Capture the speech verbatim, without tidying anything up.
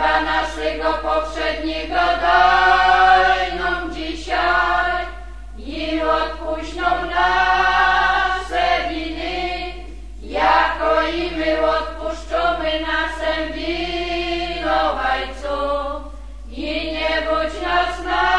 chleba naszego poprzedniego daj nam dzisiaj i odpuść nam nasze winy, jako i my odpuszczamy naszym winowajcom. I nie budź nas na